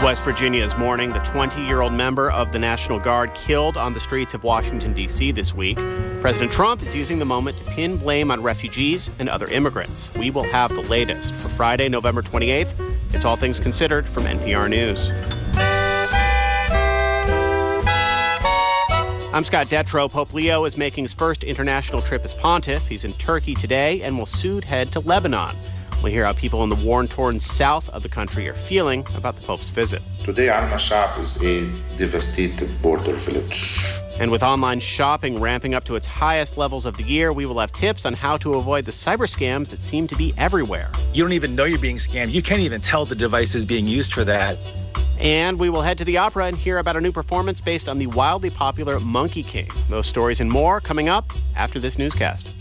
West Virginia is mourning the 20-year-old member of the National Guard killed on the streets of Washington, D.C. this week. President Trump is using the moment to pin blame on refugees and other immigrants. We will have the latest for Friday, November 28th. It's All Things Considered from NPR News. I'm Scott Detrow. Pope Leo is making his first international trip as pontiff. He's in Turkey today and will soon head to Lebanon. We'll hear how people in the war-torn south of the country are feeling about the Pope's visit. Today, Al-Mashab is a devastated border village. And with online shopping ramping up to its highest levels of the year, we will have tips on how to avoid the cyber scams that seem to be everywhere. You don't even know you're being scammed. You can't even tell the device is being used for that. And we will head to the opera and hear about a new performance based on the wildly popular Monkey King. Those stories and more coming up after this newscast.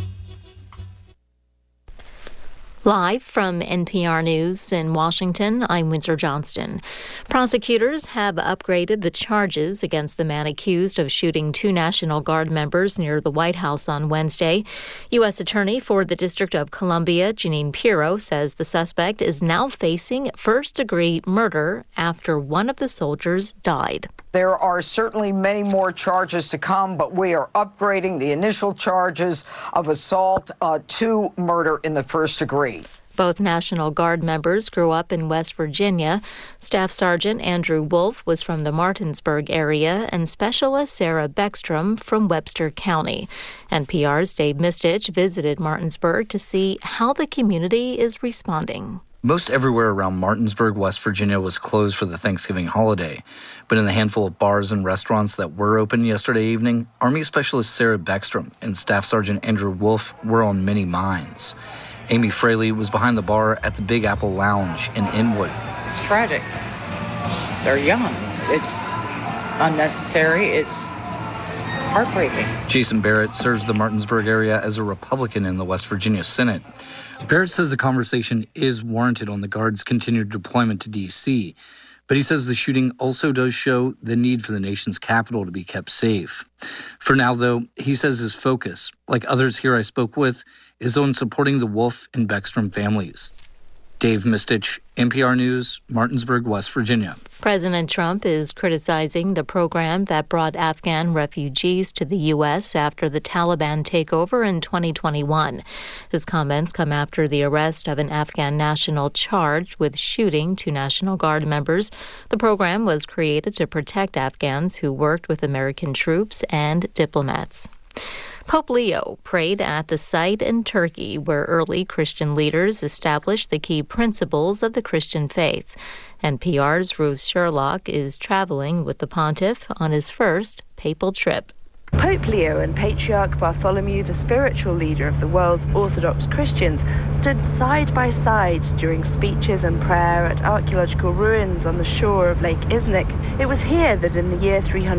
Live from NPR News in Washington, I'm Windsor Johnston. Prosecutors have upgraded the charges against the man accused of shooting 2 National Guard members near the White House on Wednesday. U.S. Attorney for the District of Columbia, Jeanine Pirro, says the suspect is now facing first-degree murder after one of the soldiers died. There are certainly many more charges to come, but we are upgrading the initial charges of assault to murder in the first degree. Both National Guard members grew up in West Virginia. Staff Sergeant Andrew Wolf was from the Martinsburg area and Specialist Sarah Beckstrom from Webster County. NPR's Dave Mistich visited Martinsburg to see how the community is responding. Most everywhere around Martinsburg, West Virginia was closed for the Thanksgiving holiday. But in the handful of bars and restaurants that were open yesterday evening, Army Specialist Sarah Beckstrom and Staff Sergeant Andrew Wolf were on many minds. Amy Fraley was behind the bar at the Big Apple Lounge in Inwood. It's tragic. They're young. It's unnecessary. It's heartbreaking. Jason Barrett serves the Martinsburg area as a Republican in the West Virginia Senate. Barrett says the conversation is warranted on the Guard's continued deployment to D.C., but he says the shooting also does show the need for the nation's capital to be kept safe. For now, though, he says his focus, like others here I spoke with, is on supporting the Wolf and Beckstrom families. Dave Mistich, NPR News, Martinsburg, West Virginia. President Trump is criticizing the program that brought Afghan refugees to the U.S. after the Taliban takeover in 2021. His comments come after the arrest of an Afghan national charged with shooting 2 National Guard members. The program was created to protect Afghans who worked with American troops and diplomats. Pope Leo prayed at the site in Turkey where early Christian leaders established the key principles of the Christian faith. NPR's Ruth Sherlock is traveling with the pontiff on his first papal trip. Pope Leo and Patriarch Bartholomew, the spiritual leader of the world's Orthodox Christians, stood side by side during speeches and prayer at archaeological ruins on the shore of Lake Iznik. It was here that in the year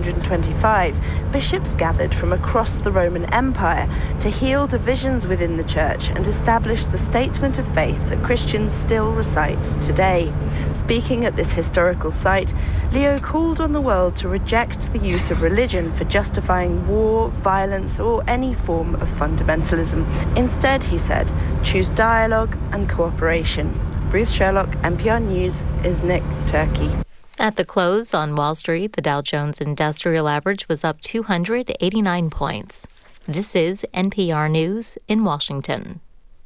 325, bishops gathered from across the Roman Empire to heal divisions within the church and establish the statement of faith that Christians still recite today. Speaking at this historical site, Leo called on the world to reject the use of religion for justifying war, violence, or any form of fundamentalism. Instead, he said, choose dialogue and cooperation. Ruth Sherlock, NPR News, Iznik, Turkey. At the close on Wall Street, the Dow Jones Industrial Average was up 289 points. This is NPR News in Washington.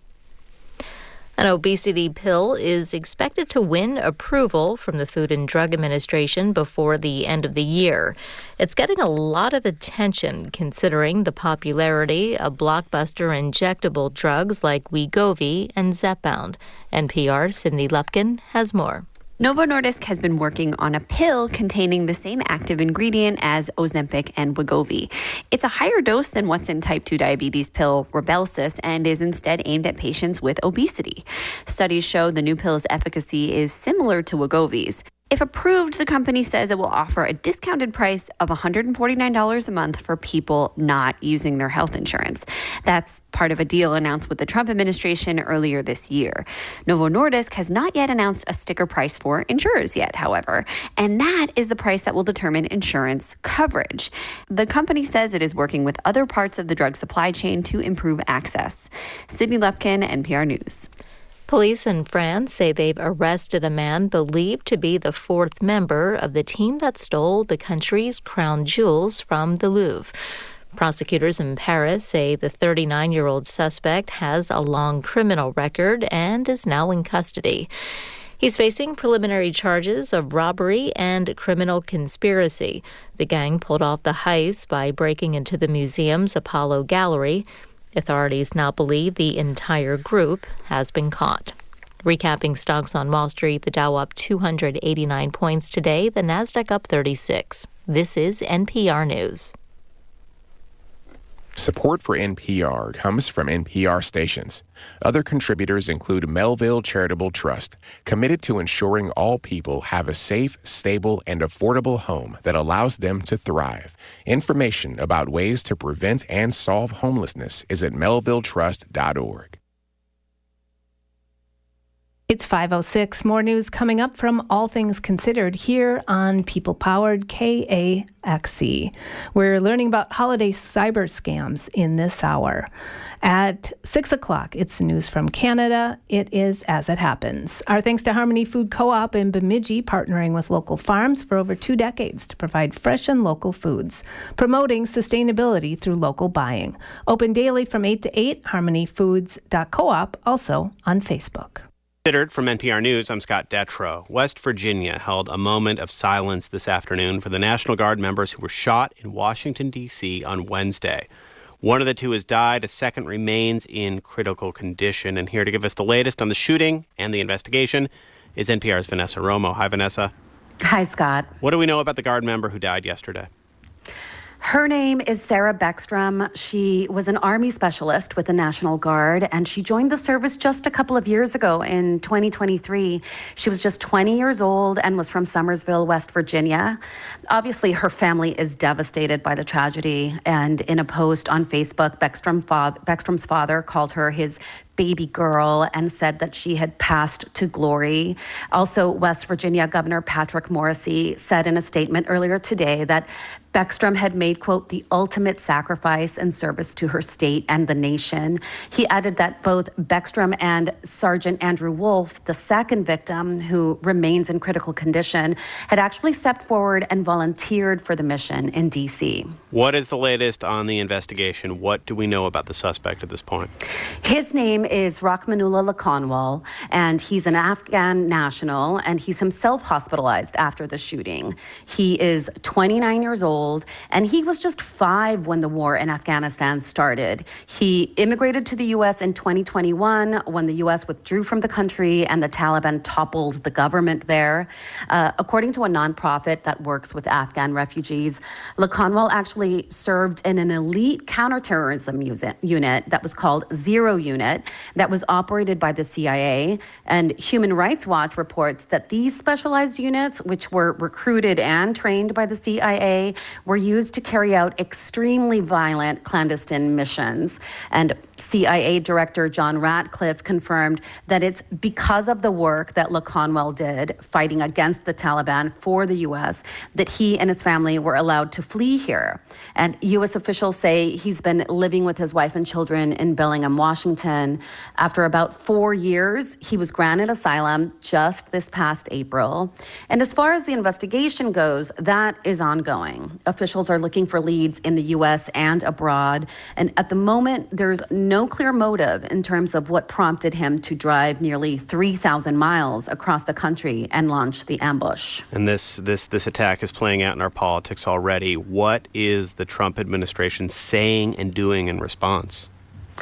An obesity pill is expected to win approval from the Food and Drug Administration before the end of the year. It's getting a lot of attention considering the popularity of blockbuster injectable drugs like Wegovy and Zepbound. NPR's Cindy Lupkin has more. Novo Nordisk has been working on a pill containing the same active ingredient as Ozempic and Wegovy. It's a higher dose than what's in type 2 diabetes pill Rybelsus and is instead aimed at patients with obesity. Studies show the new pill's efficacy is similar to Wegovy's. If approved, the company says it will offer a discounted price of $149 a month for people not using their health insurance. That's part of a deal announced with the Trump administration earlier this year. Novo Nordisk has not yet announced a sticker price for insurers yet, however, and that is the price that will determine insurance coverage. The company says it is working with other parts of the drug supply chain to improve access. Sydney Lupkin, NPR News. Police in France say they've arrested a man believed to be the fourth member of the team that stole the country's crown jewels from the Louvre. Prosecutors in Paris say the 39-year-old suspect has a long criminal record and is now in custody. He's facing preliminary charges of robbery and criminal conspiracy. The gang pulled off the heist by breaking into the museum's Apollo Gallery. Authorities now believe the entire group has been caught. Recapping stocks on Wall Street, the Dow up 289 points today, the Nasdaq up 36. This is NPR News. Support for NPR comes from NPR stations. Other contributors include Melville Charitable Trust, committed to ensuring all people have a safe, stable, and affordable home that allows them to thrive. Information about ways to prevent and solve homelessness is at melvilletrust.org. It's 5:06. More news coming up from All Things Considered here on People-Powered KAXE. We're learning about holiday cyber scams in this hour. At 6 o'clock, it's news from Canada. It is As It Happens. Our thanks to Harmony Food Co-op in Bemidji, partnering with local farms for over 2 decades to provide fresh and local foods, promoting sustainability through local buying. Open daily from 8 to 8, harmonyfoods.coop, also on Facebook. Considered from NPR News, I'm Scott Detrow. West Virginia held a moment of silence this afternoon for the National Guard members who were shot in Washington, D.C. on Wednesday. One of the two has died. A second remains in critical condition. And here to give us the latest on the shooting and the investigation is NPR's Vanessa Romo. Hi, Vanessa. Hi, Scott. What do we know about the Guard member who died yesterday? Her name is Sarah Beckstrom. She was an Army specialist with the National Guard, and she joined the service just a couple of years ago in 2023. She was just 20 years old and was from Summersville, West Virginia. Obviously, her family is devastated by the tragedy, and in a post on Facebook, Beckstrom's father called her his baby girl and said that she had passed to glory. Also, West Virginia Governor Patrick Morrisey said in a statement earlier today that Beckstrom had made, quote, the ultimate sacrifice in service to her state and the nation. He added that both Beckstrom and Sergeant Andrew Wolf, the second victim who remains in critical condition, had actually stepped forward and volunteered for the mission in D.C. What is the latest on the investigation? What do we know about the suspect at this point? His name is Rahmanullah Lakanwal, and he's an Afghan national, and he's himself hospitalized after the shooting. He is 29 years old, and he was just 5 when the war in Afghanistan started. He immigrated to the U.S. in 2021 when the U.S. withdrew from the country and the Taliban toppled the government there. According to a nonprofit that works with Afghan refugees, Lakanwal actually served in an elite counterterrorism unit that was called Zero Unit that was operated by the CIA. And Human Rights Watch reports that these specialized units, which were recruited and trained by the CIA, were used to carry out extremely violent clandestine missions. And CIA Director John Ratcliffe confirmed that it's because of the work that Lakanwal did fighting against the Taliban for the U.S. that he and his family were allowed to flee here. And U.S. officials say he's been living with his wife and children in Bellingham, Washington. After about 4 years, he was granted asylum just this past April. And as far as the investigation goes, that is ongoing. Officials are looking for leads in the U.S. and abroad. And at the moment, there's no clear motive in terms of what prompted him to drive nearly 3,000 miles across the country and launch the ambush. And this attack is playing out in our politics already. What is the Trump administration saying and doing in response?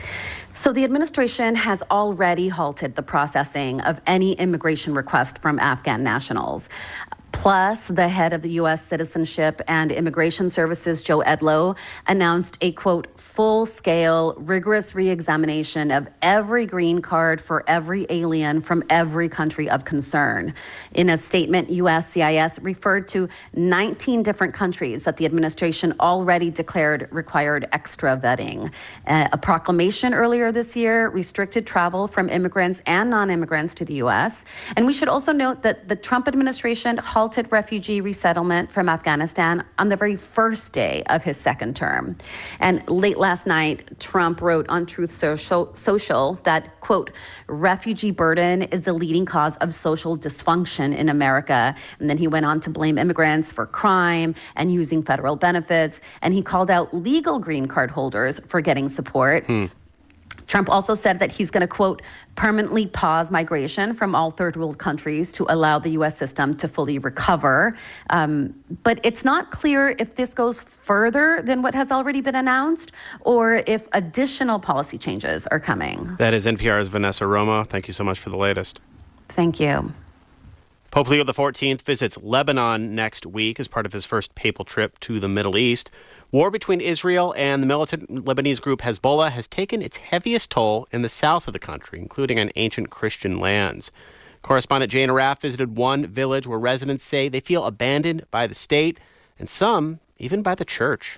So the administration has already halted the processing of any immigration request from Afghan nationals. Plus, the head of the U.S. Citizenship and Immigration Services, Joe Edlow, announced a, quote, full-scale, rigorous re-examination of every green card for every alien from every country of concern. In a statement, USCIS referred to 19 different countries that the administration already declared required extra vetting. A proclamation earlier this year restricted travel from immigrants and non-immigrants to the U.S. And we should also note that the Trump administration halted halted refugee resettlement from Afghanistan on the very first day of his second term. And late last night, Trump wrote on Truth Social that, quote, refugee burden is the leading cause of social dysfunction in America. And then he went on to blame immigrants for crime and using federal benefits. And he called out legal green card holders for getting support. Trump also said that he's going to, quote, permanently pause migration from all third world countries to allow the U.S. system to fully recover. But it's not clear if this goes further than what has already been announced or if additional policy changes are coming. That is NPR's Vanessa Romo. Thank you so much for the latest. Thank you. Pope Leo XIV visits Lebanon next week as part of his first papal trip to the Middle East. War between Israel and the militant Lebanese group Hezbollah has taken its heaviest toll in the south of the country, including on ancient Christian lands. Correspondent Jane Araf visited one village where residents say they feel abandoned by the state and some even by the church.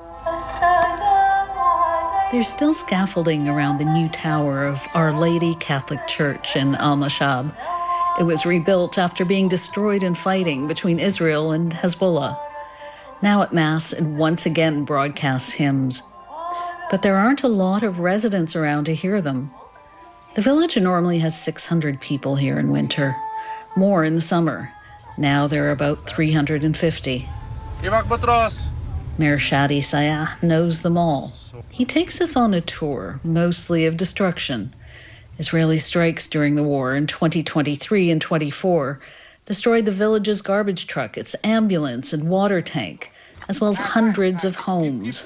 There's still scaffolding around the new tower of Our Lady Catholic Church in Al-Mashab. It was rebuilt after being destroyed in fighting between Israel and Hezbollah. Now at Mass, it once again broadcasts hymns. But there aren't a lot of residents around to hear them. The village normally has 600 people here in winter, more in the summer. Now there are about 350. Mayor Shadi Sayah knows them all. He takes us on a tour, mostly of destruction. Israeli strikes during the war in 2023 and 24 destroyed the village's garbage truck, its ambulance and water tank, as well as hundreds of homes.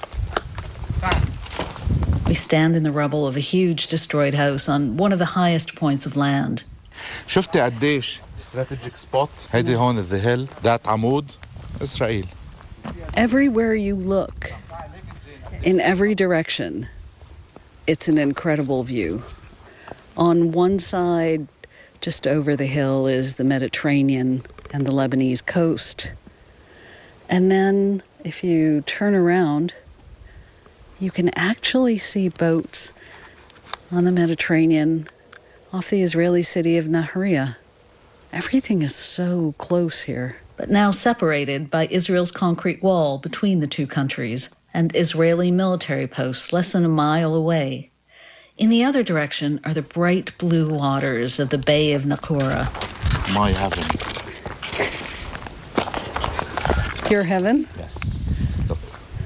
We stand in the rubble of a huge destroyed house on one of the highest points of land. شفتي قديش strategic spot هيدي هون the hill that عمود إسرائيل. Everywhere you look, in every direction, it's an incredible view. On one side, just over the hill, is the Mediterranean and the Lebanese coast. And then, if you turn around, you can actually see boats on the Mediterranean off the Israeli city of Nahariya. Everything is so close here. But now separated by Israel's concrete wall between the two countries and Israeli military posts less than a mile away. In the other direction are the bright blue waters of the Bay of Nakura. My heaven. Your heaven? Yes. Look.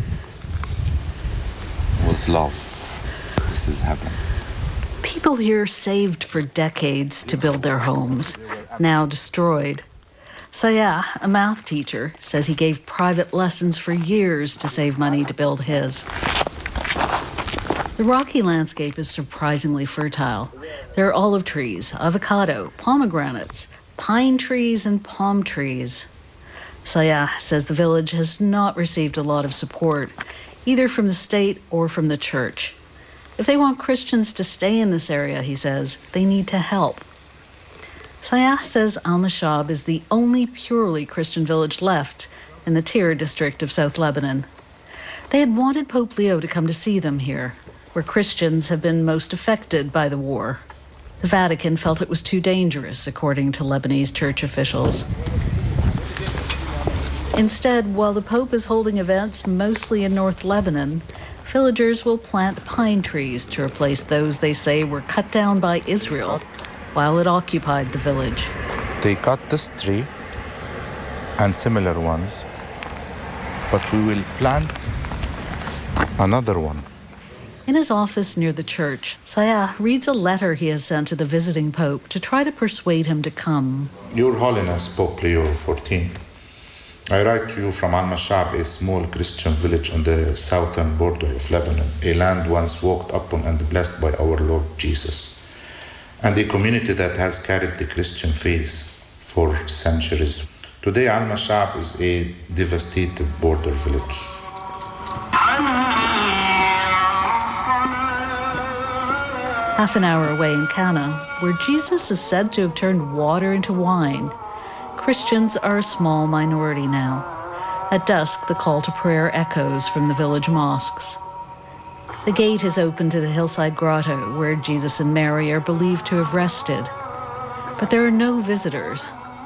With love. This is heaven. People here saved for decades to build their homes, now destroyed. Sayah, a math teacher, says he gave private lessons for years to save money to build his. The rocky landscape is surprisingly fertile. There are olive trees, avocado, pomegranates, pine trees, and palm trees. Sayah says the village has not received a lot of support, either from the state or from the church. If they want Christians to stay in this area, he says, they need to help. Sayah says Al-Mashab is the only purely Christian village left in the Tyre district of South Lebanon. They had wanted Pope Leo to come to see them here, where Christians have been most affected by the war. The Vatican felt it was too dangerous, according to Lebanese church officials. Instead, while the Pope is holding events mostly in North Lebanon, villagers will plant pine trees to replace those they say were cut down by Israel while it occupied the village. They cut this tree and similar ones, but we will plant another one. In his office near the church, Sayah reads a letter he has sent to the visiting Pope to try to persuade him to come. Your Holiness, Pope Leo XIV, I write to you from Al-Mashab, a small Christian village on the southern border of Lebanon, a land once walked upon and blessed by our Lord Jesus, and a community that has carried the Christian faith for centuries. Today, Al-Mashab is a devastated border village. Half an hour away in Cana, where Jesus is said to have turned water into wine, Christians are a small minority now. At dusk, the call to prayer echoes from the village mosques. The gate is open to the hillside grotto where Jesus and Mary are believed to have rested. But there are no visitors.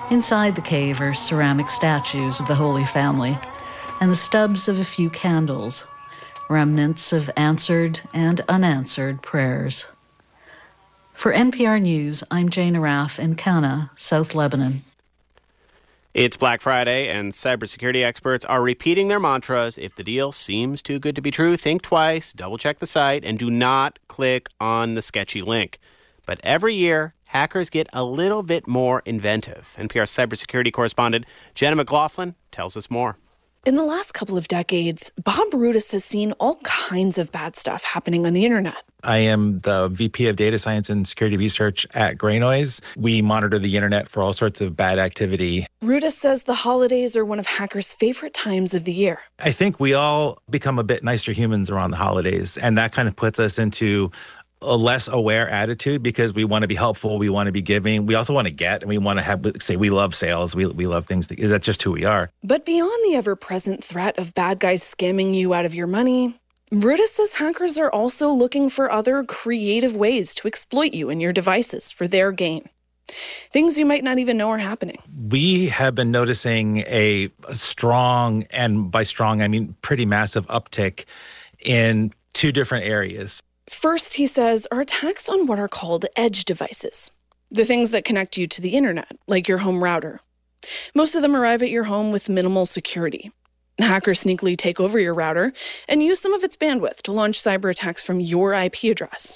Inside the cave are ceramic statues of the Holy Family and the stubs of a few candles, remnants of answered and unanswered prayers. For NPR News, I'm Jane Araf in Kana, South Lebanon. It's Black Friday, and cybersecurity experts are repeating their mantras. If the deal seems too good to be true, think twice, double-check the site, and do not click on the sketchy link. But every year, hackers get a little bit more inventive. NPR cybersecurity correspondent Jenna McLaughlin tells us more. In the last couple of decades, Bob Rudis has seen all kinds of bad stuff happening on the internet. I am the VP of Data Science and Security Research at Greynoise. We monitor the internet for all sorts of bad activity. Rudis says the holidays are one of hackers' favorite times of the year. I think we all become a bit nicer humans around the holidays, and that kind of puts us into a less aware attitude because we want to be helpful, we want to be giving, we also want to get, and we want to have, say, we love sales, we love things, that's just who we are. But beyond the ever-present threat of bad guys scamming you out of your money, Rudis says hackers are also looking for other creative ways to exploit you and your devices for their gain. Things you might not even know are happening. We have been noticing a strong, and by strong I mean pretty massive uptick in two different areas. First, he says, are attacks on what are called edge devices, the things that connect you to the internet, like your home router. Most of them arrive at your home with minimal security. Hackers sneakily take over your router and use some of its bandwidth to launch cyber attacks from your IP address.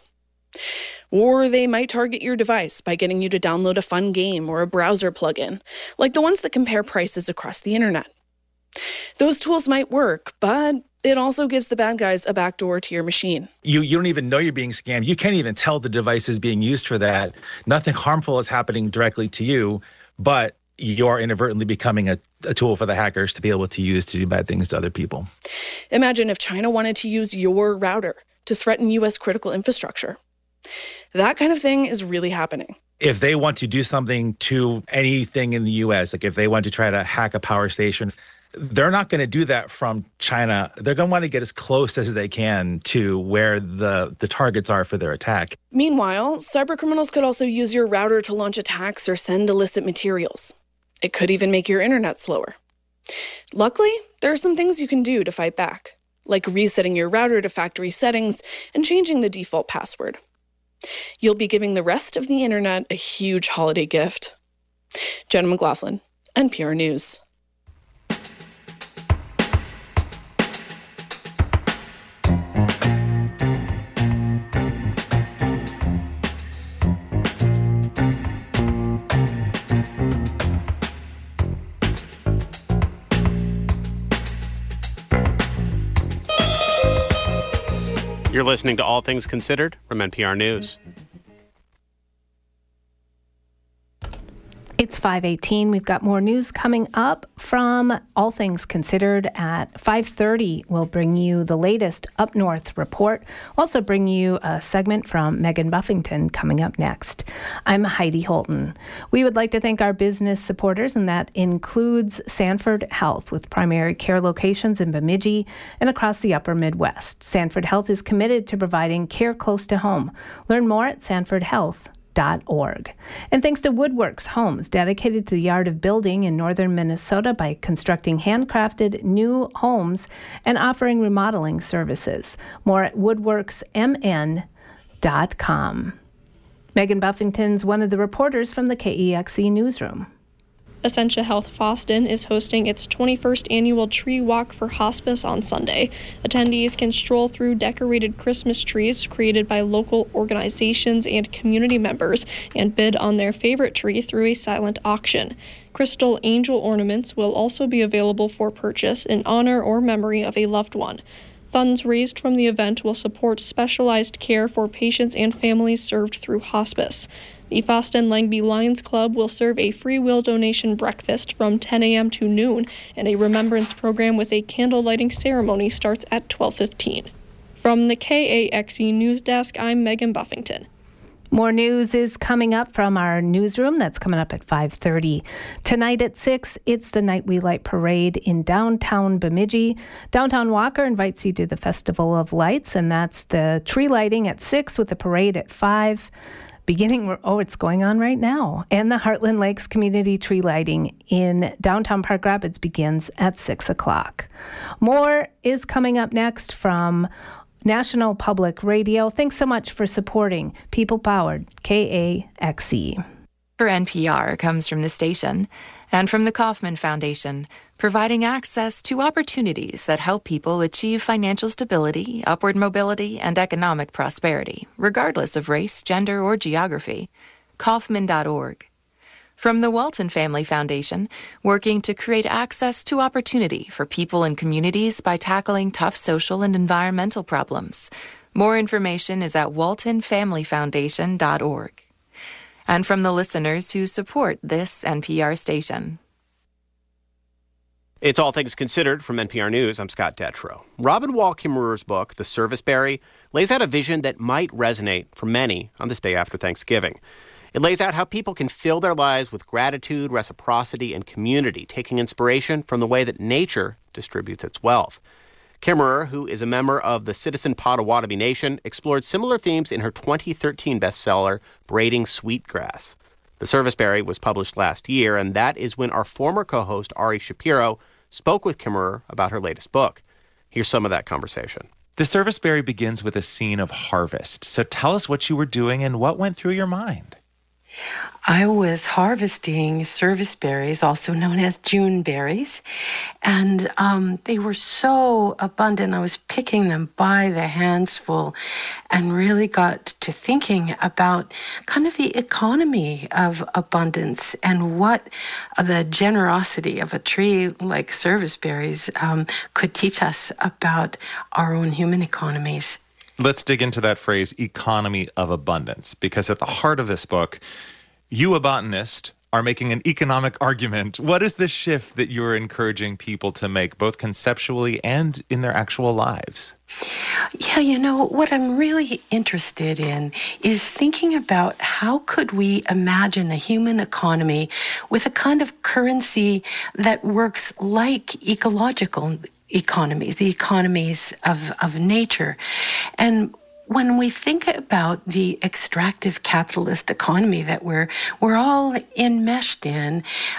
Or they might target your device by getting you to download a fun game or a browser plugin, like the ones that compare prices across the internet. Those tools might work, but it also gives the bad guys a backdoor to your machine. You don't even know you're being scammed. You can't even tell the device is being used for that. Nothing harmful is happening directly to you, but you're inadvertently becoming a tool for the hackers to be able to use to do bad things to other people. Imagine if China wanted to use your router to threaten U.S. critical infrastructure. That kind of thing is really happening. If they want to do something to anything in the U.S., like if they want to try to hack a power station, they're not going to do that from China. They're going to want to get as close as they can to where the targets are for their attack. Meanwhile, cybercriminals could also use your router to launch attacks or send illicit materials. It could even make your internet slower. Luckily, there are some things you can do to fight back, like resetting your router to factory settings and changing the default password. You'll be giving the rest of the internet a huge holiday gift. Jenna McLaughlin, NPR News. You're listening to All Things Considered from NPR News. It's 5:18. We've got more news coming up from All Things Considered at 5:30. We'll bring you the latest Up North report. Also bring you a segment from Megan Buffington coming up next. I'm Heidi Holton. We would like to thank our business supporters, and that includes Sanford Health with primary care locations in Bemidji and across the upper Midwest. Sanford Health is committed to providing care close to home. Learn more at sanfordhealth.org. And thanks to Woodworks Homes, dedicated to the art of building in northern Minnesota by constructing handcrafted new homes and offering remodeling services. More at woodworksmn.com. Megan Buffington's one of the reporters from the KEXE newsroom. Essentia Health Boston is hosting its 21st annual Tree Walk for Hospice on Sunday. Attendees can stroll through decorated Christmas trees created by local organizations and community members and bid on their favorite tree through a silent auction. Crystal angel ornaments will also be available for purchase in honor or memory of a loved one. Funds raised from the event will support specialized care for patients and families served through hospice. The Foston Langby Lions Club will serve a free will donation breakfast from 10 a.m. to noon, and a remembrance program with a candle lighting ceremony starts at 12:15. From the KAXE News Desk, I'm Megan Buffington. More news is coming up from our newsroom. That's coming up at 5:30. Tonight at 6, it's the Night We Light Parade in downtown Bemidji. Downtown Walker invites you to the Festival of Lights, and that's the tree lighting at 6 with the parade at 5. It's going on right now. And the Heartland Lakes Community Tree Lighting in downtown Park Rapids begins at 6 o'clock. More is coming up next from National Public Radio. Thanks so much for supporting People Powered, KAXE. For NPR comes from the station and from the Kauffman Foundation, providing access to opportunities that help people achieve financial stability, upward mobility, and economic prosperity, regardless of race, gender, or geography. Kauffman.org. From the Walton Family Foundation, working to create access to opportunity for people and communities by tackling tough social and environmental problems. More information is at waltonfamilyfoundation.org. And from the listeners who support this NPR station. It's All Things Considered from NPR News. I'm Scott Detrow. Robin Wall Kimmerer's book, The Serviceberry, lays out a vision that might resonate for many on this day after Thanksgiving. It lays out how people can fill their lives with gratitude, reciprocity, and community, taking inspiration from the way that nature distributes its wealth. Kimmerer, who is a member of the Citizen Potawatomi Nation, explored similar themes in her 2013 bestseller, Braiding Sweetgrass. The Serviceberry was published last year, and that is when our former co-host, Ari Shapiro, spoke with Kimmerer about her latest book. Here's some of that conversation. The Serviceberry begins with a scene of harvest. So tell us what you were doing and what went through your mind. I was harvesting serviceberries, also known as June berries, and they were so abundant. I was picking them by the handsful and really got to thinking about kind of the economy of abundance and what the generosity of a tree like serviceberries could teach us about our own human economies. Let's dig into that phrase, economy of abundance, because at the heart of this book, you, a botanist, are making an economic argument. What is the shift that you're encouraging people to make, both conceptually and in their actual lives? Yeah, what I'm really interested in is thinking about how could we imagine a human economy with a kind of currency that works like ecological economies, the economies of nature. And when we think about the extractive capitalist economy that we're all enmeshed in,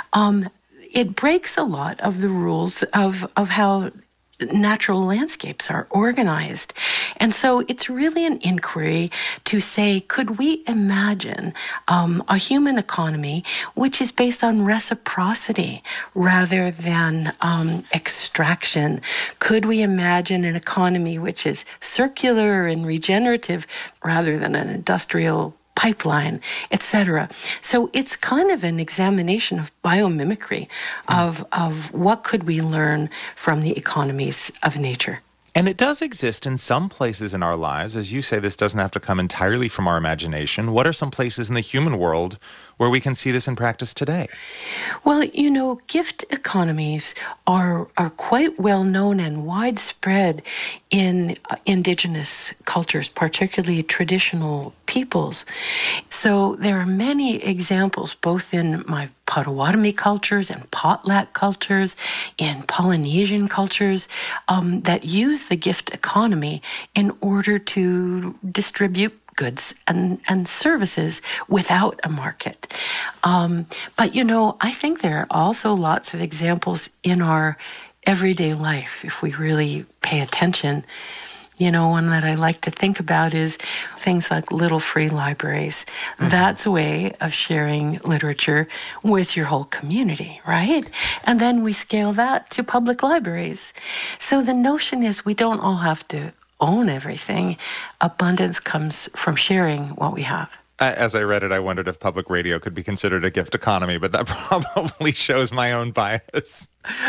it breaks a lot of the rules of how natural landscapes are organized. And so it's really an inquiry to say, could we imagine a human economy which is based on reciprocity rather than extraction? Could we imagine an economy which is circular and regenerative rather than an industrial pipeline, etc. So it's kind of an examination of biomimicry of what could we learn from the economies of nature. And it does exist in some places in our lives. As you say, this doesn't have to come entirely from our imagination. What are some places in the human world where we can see this in practice today? Well, gift economies are quite well known and widespread in indigenous cultures, particularly traditional peoples. So there are many examples, both in my Potawatomi cultures and potlatch cultures, in Polynesian cultures, that use the gift economy in order to distribute goods and services without a market. But, I think there are also lots of examples in our everyday life if we really pay attention. One that I like to think about is things like little free libraries. Mm-hmm. That's a way of sharing literature with your whole community, right? And then we scale that to public libraries. So the notion is we don't all have to own everything. Abundance comes from sharing what we have. As I read it, I wondered if public radio could be considered a gift economy, but that probably shows my own bias.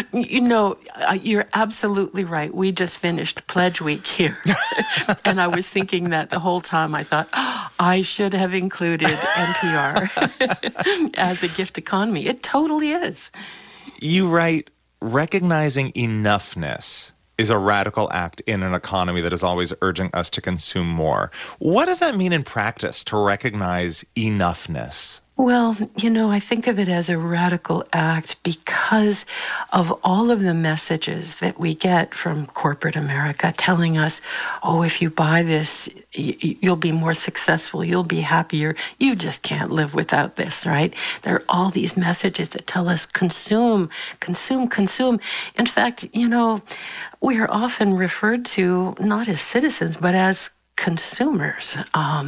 You're absolutely right. We just finished Pledge Week here. And I was thinking that the whole time. I thought, I should have included NPR as a gift economy. It totally is. You write, recognizing enoughness is a radical act in an economy that is always urging us to consume more. What does that mean in practice, to recognize enoughness? Well, I think of it as a radical act because of all of the messages that we get from corporate America telling us, oh, if you buy this, you'll be more successful, you'll be happier, you just can't live without this, right? There are all these messages that tell us consume, consume, consume. In fact, we are often referred to not as citizens, but as consumers.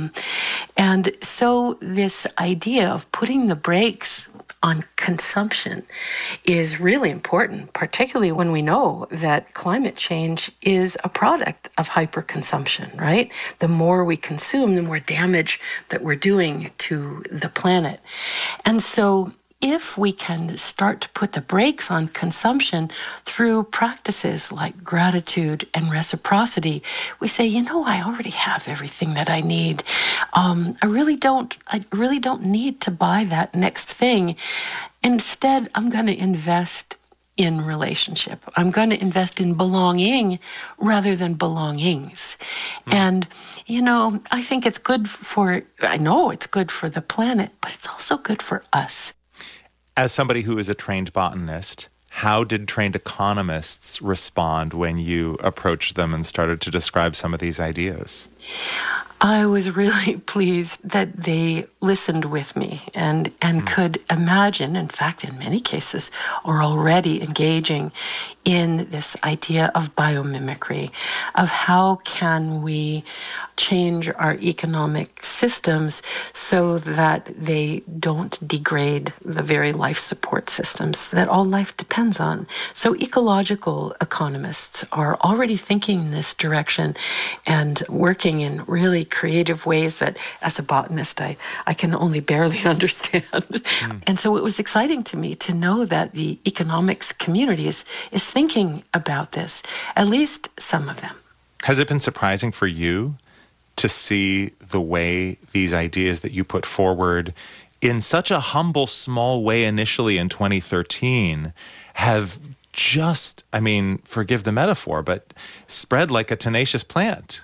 And so this idea of putting the brakes on consumption is really important, particularly when we know that climate change is a product of hyperconsumption, right? The more we consume, the more damage that we're doing to the planet. And so if we can start to put the brakes on consumption through practices like gratitude and reciprocity, we say, I already have everything that I need. I really don't need to buy that next thing. Instead, I'm going to invest in relationship. I'm going to invest in belonging rather than belongings. And, I think it's good I know it's good for the planet, but it's also good for us. As somebody who is a trained botanist, how did trained economists respond when you approached them and started to describe some of these ideas? I was really pleased that they listened with me and could imagine, in fact, in many cases, are already engaging in this idea of biomimicry, of how can we change our economic systems so that they don't degrade the very life support systems that all life depends on. So ecological economists are already thinking in this direction and working in really creative ways that, as a botanist, I can only barely understand. And so it was exciting to me to know that the economics community is thinking about this, at least some of them. Has it been surprising for you to see the way these ideas that you put forward in such a humble, small way initially in 2013 have just, forgive the metaphor, but spread like a tenacious plant?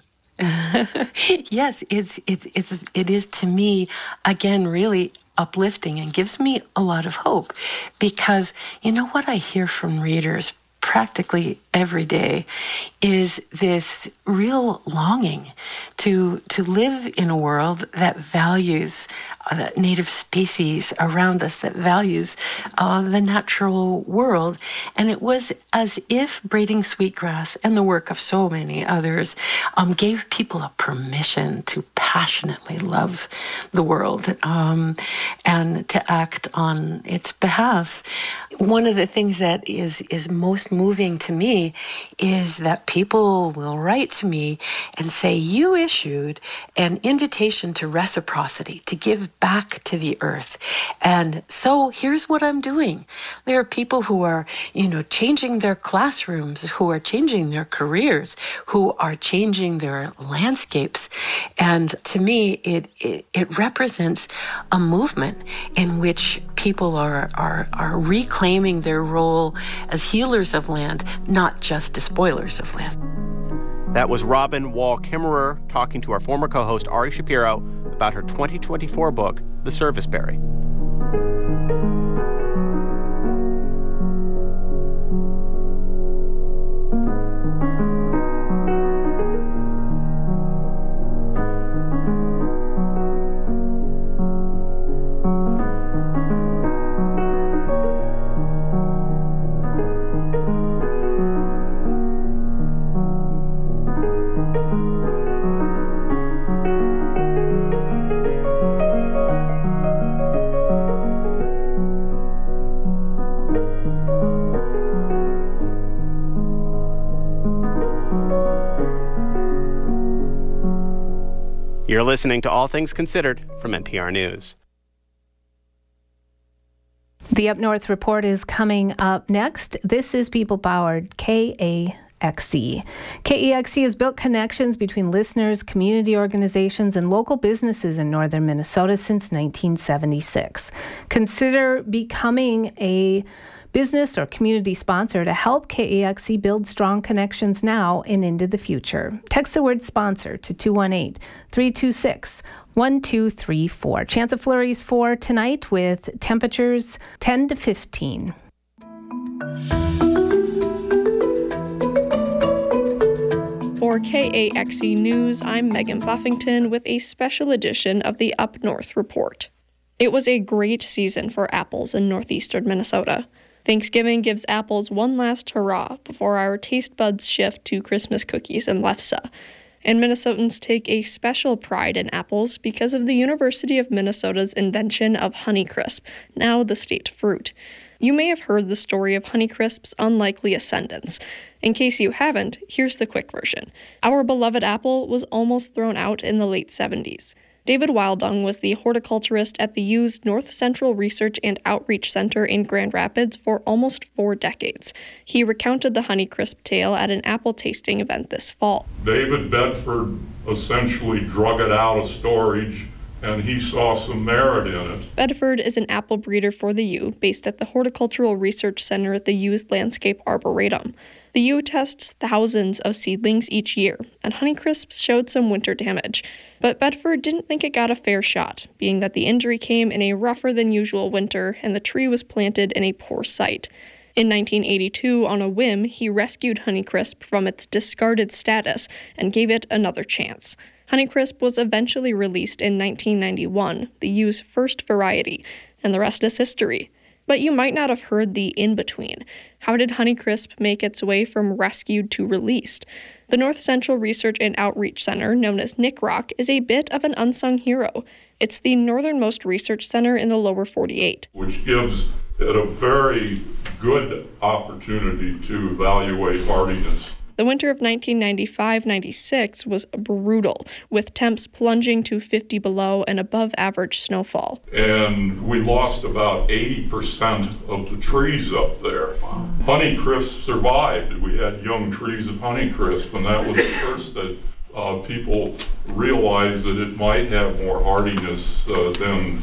Yes, it is to me, again, really uplifting and gives me a lot of hope, because what I hear from readers practically every day is this real longing to live in a world that values native species around us, that values the natural world. And it was as if braiding sweetgrass and the work of so many others gave people a permission to passionately love the world and to act on its behalf. One of the things that is most moving to me is that people will write to me and say, you issued an invitation to reciprocity, to give back to the earth. And so here's what I'm doing. There are people who are, changing their classrooms, who are changing their careers, who are changing their landscapes. And to me, it represents a movement in which people are reclaiming their role as healers of land, not just despoilers of land. That was Robin Wall Kimmerer talking to our former co-host Ari Shapiro about her 2024 book, The Serviceberry. You're listening to All Things Considered from NPR News. The Up North Report is coming up next. This is People Powered, KAXE. KEXE. KEXE has built connections between listeners, community organizations, and local businesses in northern Minnesota since 1976. Consider becoming a business or community sponsor to help KEXE build strong connections now and into the future. Text the word sponsor to 218-326-1234. Chance of flurries for tonight with temperatures 10 to 15. For KAXE News, I'm Megan Buffington with a special edition of the Up North Report. It was a great season for apples in northeastern Minnesota. Thanksgiving gives apples one last hurrah before our taste buds shift to Christmas cookies and lefse. And Minnesotans take a special pride in apples because of the University of Minnesota's invention of Honeycrisp, now the state fruit. You may have heard the story of Honeycrisp's unlikely ascendance. In case you haven't, here's the quick version. Our beloved apple was almost thrown out in the late 70s. David Wildung was the horticulturist at the U's North Central Research and Outreach Center in Grand Rapids for almost 4 decades. He recounted the Honeycrisp tale at an apple tasting event this fall. David Bedford essentially drug it out of storage, and he saw some merit in it. Bedford is an apple breeder for the U, based at the Horticultural Research Center at the U's Landscape Arboretum. The U tests thousands of seedlings each year, and Honeycrisp showed some winter damage. But Bedford didn't think it got a fair shot, being that the injury came in a rougher-than-usual winter and the tree was planted in a poor site. In 1982, on a whim, he rescued Honeycrisp from its discarded status and gave it another chance. Honeycrisp was eventually released in 1991, the U's first variety, and the rest is history. But you might not have heard the in-between. How did Honeycrisp make its way from rescued to released? The North Central Research and Outreach Center, known as NCROC, is a bit of an unsung hero. It's the northernmost research center in the lower 48. Which gives it a very good opportunity to evaluate hardiness. The winter of 1995-96 was brutal, with temps plunging to 50 below and above average snowfall. And we lost about 80% of the trees up there. Honeycrisp survived. We had young trees of Honeycrisp, and that was the first that people realized that it might have more hardiness than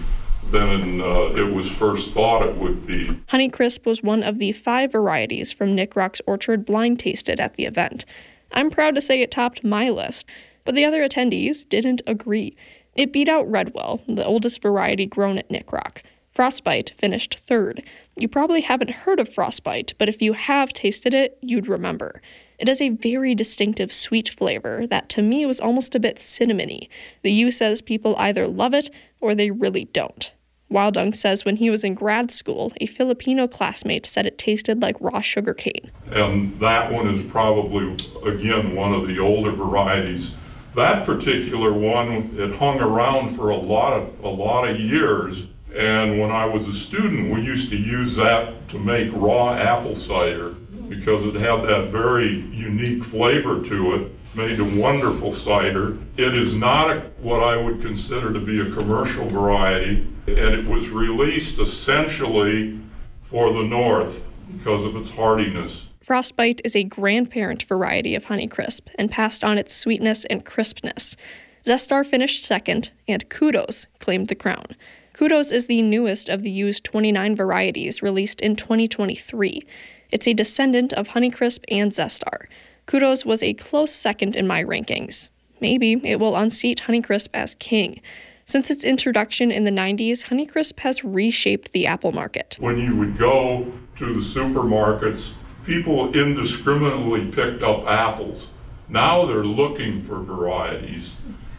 it was first thought it would be. Honeycrisp was one of the 5 varieties from NCROC's orchard blind tasted at the event. I'm proud to say it topped my list, but the other attendees didn't agree. It beat out Redwell, the oldest variety grown at NCROC. Frostbite finished 3rd. You probably haven't heard of Frostbite, but if you have tasted it, you'd remember. It has a very distinctive sweet flavor that to me was almost a bit cinnamony. The U says people either love it or they really don't. Wildung says when he was in grad school, a Filipino classmate said it tasted like raw sugar cane. And that one is probably, again, one of the older varieties. That particular one, it hung around for a lot of years. And when I was a student, we used to use that to make raw apple cider because it had that very unique flavor to it. Made a wonderful cider. It is not what I would consider to be a commercial variety, and it was released essentially for the north because of its hardiness. Frostbite is a grandparent variety of Honeycrisp and passed on its sweetness and crispness. Zestar finished 2nd, and Kudos claimed the crown. Kudos is the newest of the U's 29 varieties released in 2023. It's a descendant of Honeycrisp and Zestar. Kudos was a close 2nd in my rankings. Maybe it will unseat Honeycrisp as king. Since its introduction in the 90s, Honeycrisp has reshaped the apple market. When you would go to the supermarkets, people indiscriminately picked up apples. Now they're looking for varieties.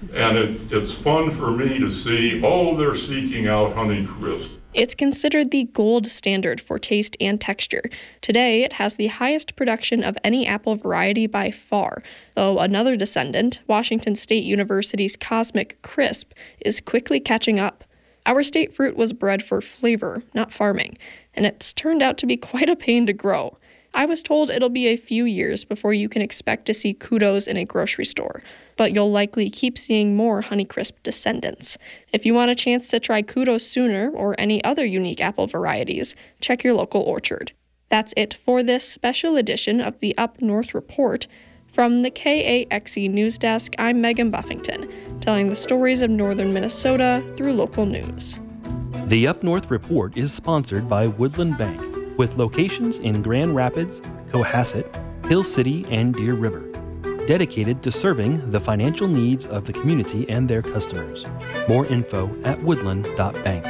And it's fun for me to see, they're seeking out Honeycrisp. It's considered the gold standard for taste and texture. Today, it has the highest production of any apple variety by far, though another descendant, Washington State University's Cosmic Crisp, is quickly catching up. Our state fruit was bred for flavor, not farming, and it's turned out to be quite a pain to grow. I was told it'll be a few years before you can expect to see Kudos in a grocery store, but you'll likely keep seeing more Honeycrisp descendants. If you want a chance to try Kudos sooner or any other unique apple varieties, check your local orchard. That's it for this special edition of the Up North Report. From the KAXE News Desk, I'm Megan Buffington, telling the stories of northern Minnesota through local news. The Up North Report is sponsored by Woodland Bank, with locations in Grand Rapids, Cohasset, Hill City, and Deer River, dedicated to serving the financial needs of the community and their customers. More info at woodland.bank.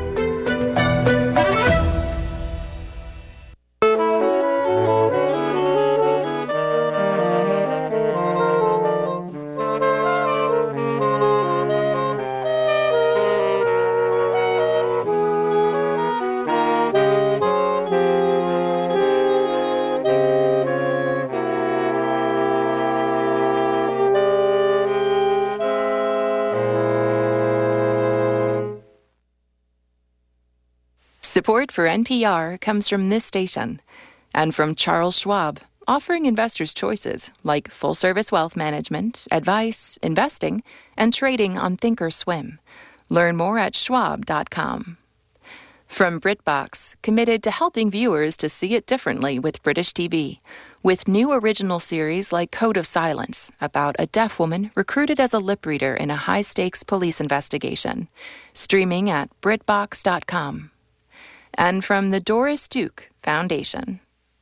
Support for NPR comes from this station and from Charles Schwab, offering investors choices like full-service wealth management, advice, investing, and trading on Thinkorswim. Learn more at schwab.com. From BritBox, committed to helping viewers to see it differently with British TV, with new original series like Code of Silence, about a deaf woman recruited as a lip reader in a high-stakes police investigation. Streaming at BritBox.com. And from the Doris Duke Foundation.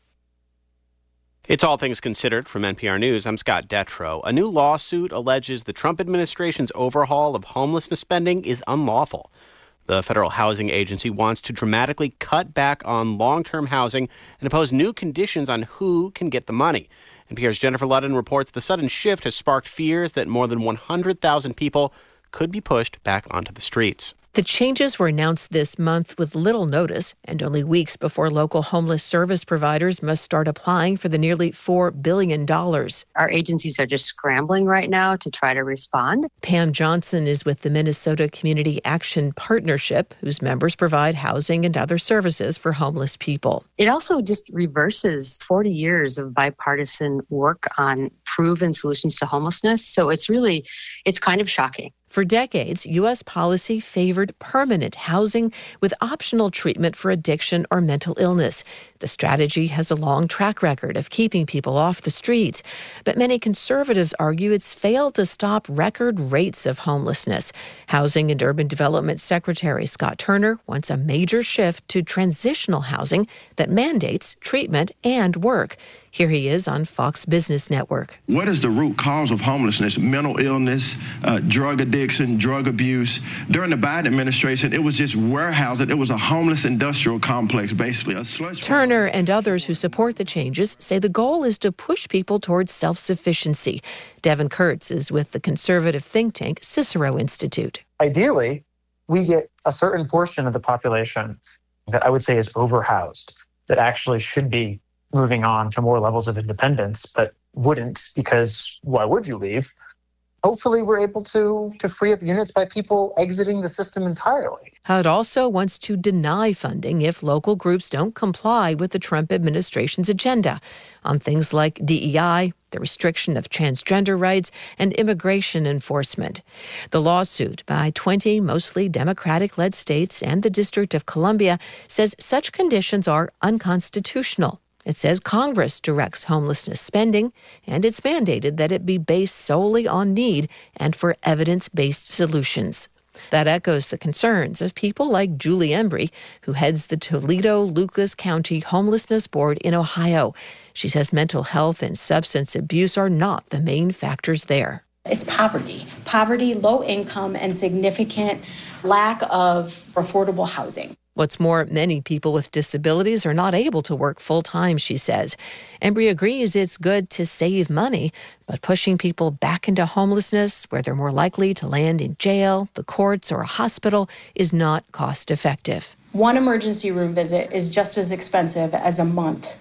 It's All Things Considered from NPR News. I'm Scott Detrow. A new lawsuit alleges the Trump administration's overhaul of homelessness spending is unlawful. The Federal Housing Agency wants to dramatically cut back on long-term housing and impose new conditions on who can get the money. NPR's Jennifer Ludden reports the sudden shift has sparked fears that more than 100,000 people could be pushed back onto the streets. The changes were announced this month with little notice and only weeks before local homeless service providers must start applying for the nearly $4 billion. Our agencies are just scrambling right now to try to respond. Pam Johnson is with the Minnesota Community Action Partnership, whose members provide housing and other services for homeless people. It also just reverses 40 years of bipartisan work on proven solutions to homelessness. So it's kind of shocking. For decades, U.S. policy favored permanent housing with optional treatment for addiction or mental illness. The strategy has a long track record of keeping people off the streets. But many conservatives argue it's failed to stop record rates of homelessness. Housing and Urban Development Secretary Scott Turner wants a major shift to transitional housing that mandates treatment and work. Here he is on Fox Business Network. What is the root cause of homelessness? Mental illness, drug addiction, drug abuse. During the Biden administration, it was just warehousing. It was a homeless industrial complex, basically. A slush. Turner and others who support the changes say the goal is to push people towards self-sufficiency. Devin Kurtz is with the conservative think tank Cicero Institute. Ideally, we get a certain portion of the population that I would say is overhoused, that actually should be moving on to more levels of independence, but wouldn't, because why would you leave? Hopefully we're able to free up units by people exiting the system entirely. HUD also wants to deny funding if local groups don't comply with the Trump administration's agenda on things like DEI, the restriction of transgender rights, and immigration enforcement. The lawsuit by 20 mostly Democratic-led states and the District of Columbia says such conditions are unconstitutional. It says Congress directs homelessness spending, and it's mandated that it be based solely on need and for evidence-based solutions. That echoes the concerns of people like Julie Embry, who heads the Toledo-Lucas County Homelessness Board in Ohio. She says mental health and substance abuse are not the main factors there. It's poverty, low income, and significant lack of affordable housing. What's more, many people with disabilities are not able to work full-time, she says. Embry agrees it's good to save money, but pushing people back into homelessness, where they're more likely to land in jail, the courts, or a hospital, is not cost-effective. One emergency room visit is just as expensive as a month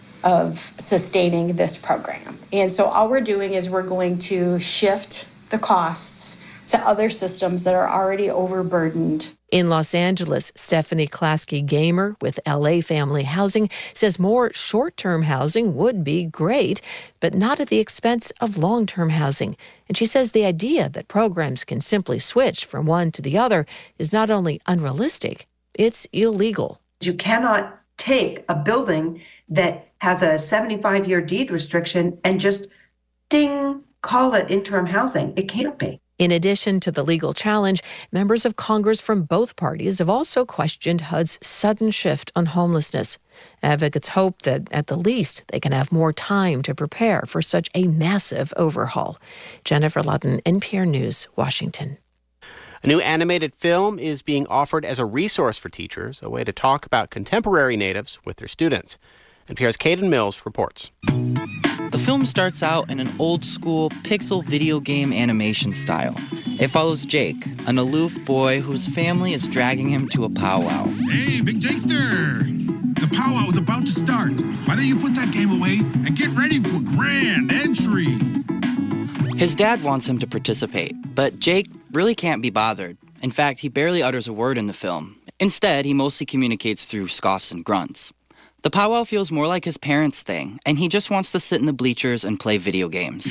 of sustaining this program. And so all we're doing is we're going to shift the costs to other systems that are already overburdened. In Los Angeles, Stephanie Klasky-Gamer with LA Family Housing says more short-term housing would be great, but not at the expense of long-term housing. And she says the idea that programs can simply switch from one to the other is not only unrealistic, it's illegal. You cannot take a building that has a 75-year deed restriction and just, ding, call it interim housing. It can't be. In addition to the legal challenge, members of Congress from both parties have also questioned HUD's sudden shift on homelessness. Advocates hope that, at the least, they can have more time to prepare for such a massive overhaul. Jennifer Ludden, NPR News, Washington. A new animated film is being offered as a resource for teachers, a way to talk about contemporary natives with their students. NPR's Caden Mills reports. The film starts out in an old-school pixel video game animation style. It follows Jake, an aloof boy whose family is dragging him to a powwow. Hey, Big Jakester! The powwow is about to start. Why don't you put that game away and get ready for grand entry? His dad wants him to participate, but Jake really can't be bothered. In fact, he barely utters a word in the film. Instead, he mostly communicates through scoffs and grunts. The powwow feels more like his parents' thing, and he just wants to sit in the bleachers and play video games.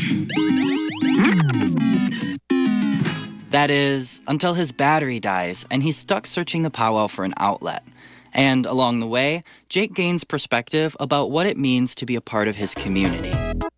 That is, until his battery dies, and he's stuck searching the powwow for an outlet. And along the way, Jake gains perspective about what it means to be a part of his community.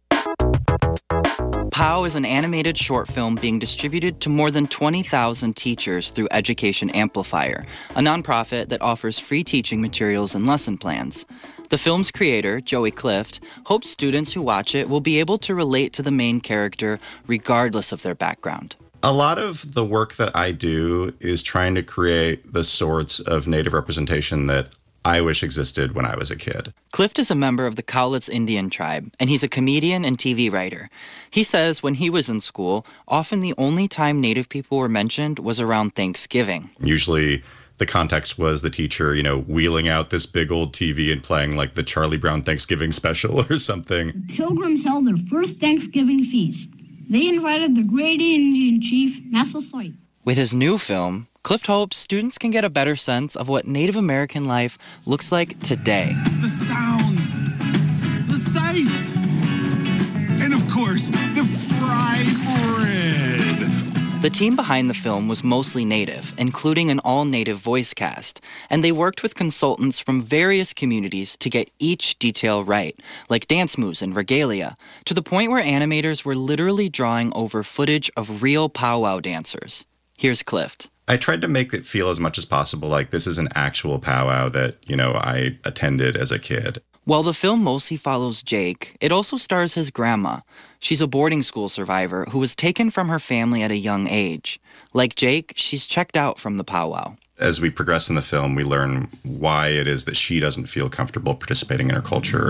POW is an animated short film being distributed to more than 20,000 teachers through Education Amplifier, a nonprofit that offers free teaching materials and lesson plans. The film's creator, Joey Clift, hopes students who watch it will be able to relate to the main character regardless of their background. A lot of the work that I do is trying to create the sorts of Native representation that I wish existed when I was a kid. Clift is a member of the Cowlitz Indian tribe, and he's a comedian and TV writer. He says when he was in school, often the only time Native people were mentioned was around Thanksgiving. Usually the context was the teacher, wheeling out this big old TV and playing like the Charlie Brown Thanksgiving special or something. The Pilgrims held their first Thanksgiving feast. They invited the great Indian chief, Massasoit. With his new film, Clift hopes students can get a better sense of what Native American life looks like today. The sounds, the sights, and of course, the fried bread. The team behind the film was mostly Native, including an all-Native voice cast, and they worked with consultants from various communities to get each detail right, like dance moves and regalia, to the point where animators were literally drawing over footage of real powwow dancers. Here's Clift. I tried to make it feel as much as possible like this is an actual powwow that, I attended as a kid. While the film mostly follows Jake, it also stars his grandma. She's a boarding school survivor who was taken from her family at a young age. Like Jake, she's checked out from the powwow. As we progress in the film, we learn why it is that she doesn't feel comfortable participating in her culture.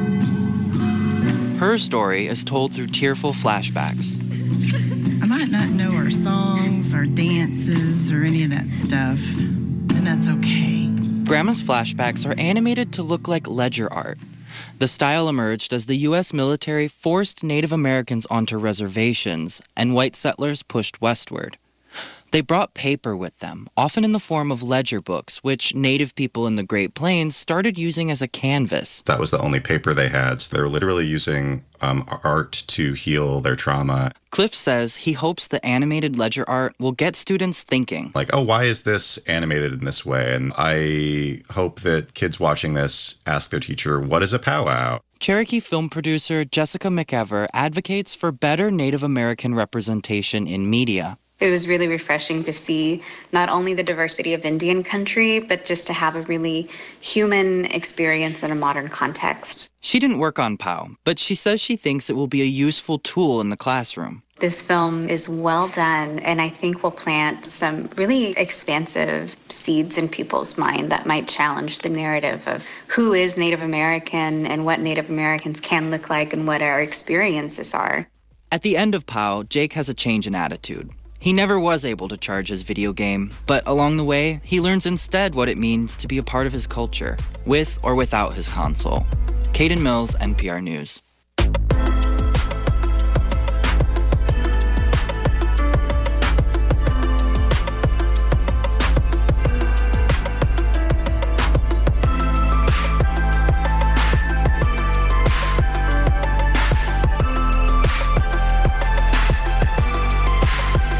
Her story is told through tearful flashbacks. I might not know our songs, our dances, or any of that stuff, and that's okay. Grandma's flashbacks are animated to look like ledger art. The style emerged as the U.S. military forced Native Americans onto reservations and white settlers pushed westward. They brought paper with them, often in the form of ledger books, which Native people in the Great Plains started using as a canvas. That was the only paper they had, so they're literally using art to heal their trauma. Clift says he hopes the animated ledger art will get students thinking. Like, oh, why is this animated in this way? And I hope that kids watching this ask their teacher, what is a powwow? Cherokee film producer Jessica McEver advocates for better Native American representation in media. It was really refreshing to see not only the diversity of Indian country, but just to have a really human experience in a modern context. She didn't work on POW, but she says she thinks it will be a useful tool in the classroom. This film is well done, and I think will plant some really expansive seeds in people's mind that might challenge the narrative of who is Native American and what Native Americans can look like and what our experiences are. At the end of POW, Jake has a change in attitude. He never was able to charge his video game, but along the way, he learns instead what it means to be a part of his culture, with or without his console. Caden Mills, NPR News.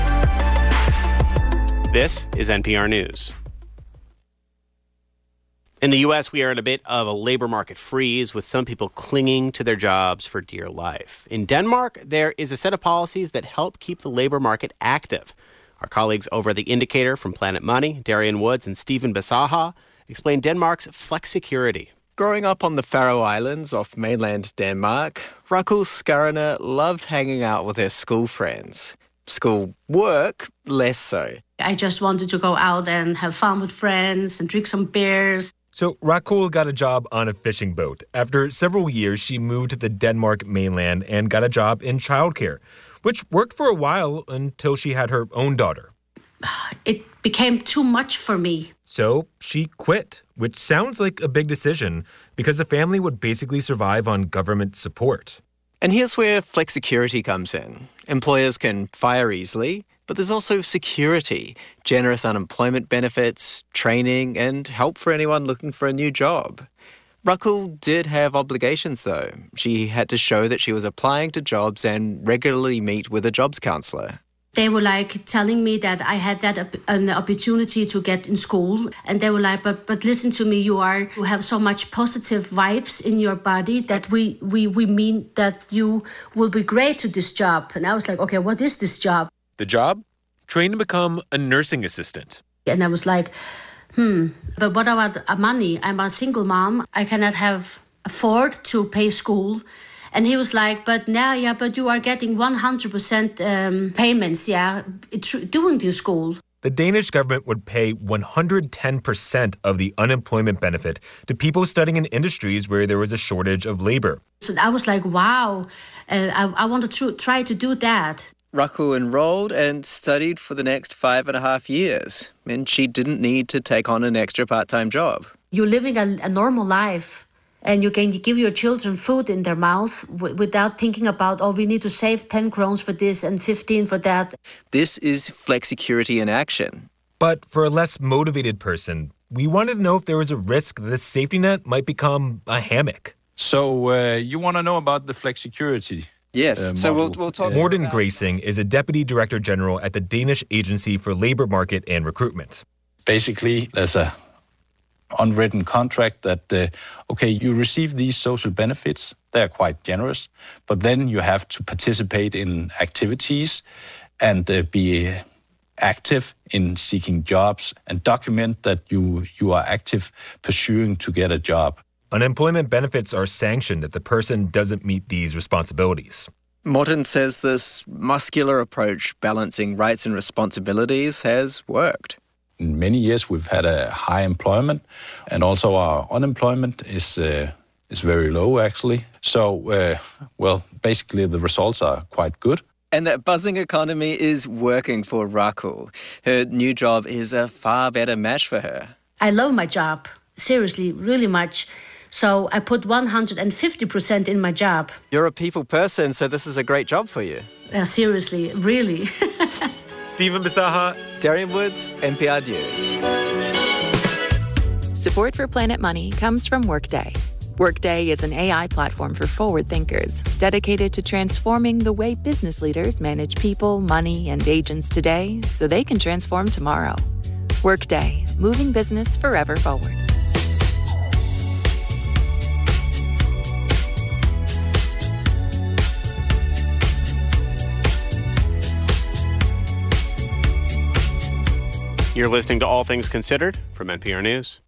This is NPR News. In the U.S., we are in a bit of a labor market freeze, with some people clinging to their jobs for dear life. In Denmark, there is a set of policies that help keep the labor market active. Our colleagues over at The Indicator from Planet Money, Darian Woods and Stephen Basaha, explain Denmark's flexicurity. Growing up on the Faroe Islands off mainland Denmark, Rakel Skarana loved hanging out with her school friends. School work, less so. I just wanted to go out and have fun with friends and drink some beers. So Rakel got a job on a fishing boat. After several years, she moved to the Denmark mainland and got a job in childcare, which worked for a while until she had her own daughter. It became too much for me. So she quit, which sounds like a big decision because the family would basically survive on government support. And here's where flexicurity comes in. Employers can fire easily, but there's also security, generous unemployment benefits, training, and help for anyone looking for a new job. Rakel did have obligations, though. She had to show that she was applying to jobs and regularly meet with a jobs counselor. They were like telling me that I had an opportunity to get in school. And they were like, but listen to me, you have so much positive vibes in your body that we mean that you will be great to this job. And I was like, okay, what is this job? The job? Trained to become a nursing assistant. And I was like, but what about money? I'm a single mom. I cannot afford to pay school. And he was like, but you are getting 100% payments, doing the school. The Danish government would pay 110% of the unemployment benefit to people studying in industries where there was a shortage of labor. So I was like, wow, I want to try to do that. Rakel enrolled and studied for the next 5.5 years, and she didn't need to take on an extra part-time job. You're living a normal life. And you can give your children food in their mouth without thinking about, we need to save 10 crowns for this and 15 for that. This is flexicurity in action. But for a less motivated person, we wanted to know if there was a risk this safety net might become a hammock. So you want to know about the flexicurity? Yes, so we'll talk. Morten Grasing is a Deputy Director General at the Danish Agency for Labor Market and Recruitment. Basically, there's a unwritten contract that, you receive these social benefits. They're quite generous, but then you have to participate in activities and be active in seeking jobs and document that you are active pursuing to get a job. Unemployment benefits are sanctioned if the person doesn't meet these responsibilities. Morten says this muscular approach balancing rights and responsibilities has worked. In many years, we've had a high employment, and also our unemployment is very low, actually. So, basically, the results are quite good. And that buzzing economy is working for Rakel. Her new job is a far better match for her. I love my job, seriously, really much. So I put 150% in my job. You're a people person, so this is a great job for you. Seriously, really. Stephen Basaha, Darian Woods, NPR News. Support for Planet Money comes from Workday. Workday is an AI platform for forward thinkers, dedicated to transforming the way business leaders manage people, money, and agents today so they can transform tomorrow. Workday, moving business forever forward. You're listening to All Things Considered from NPR News.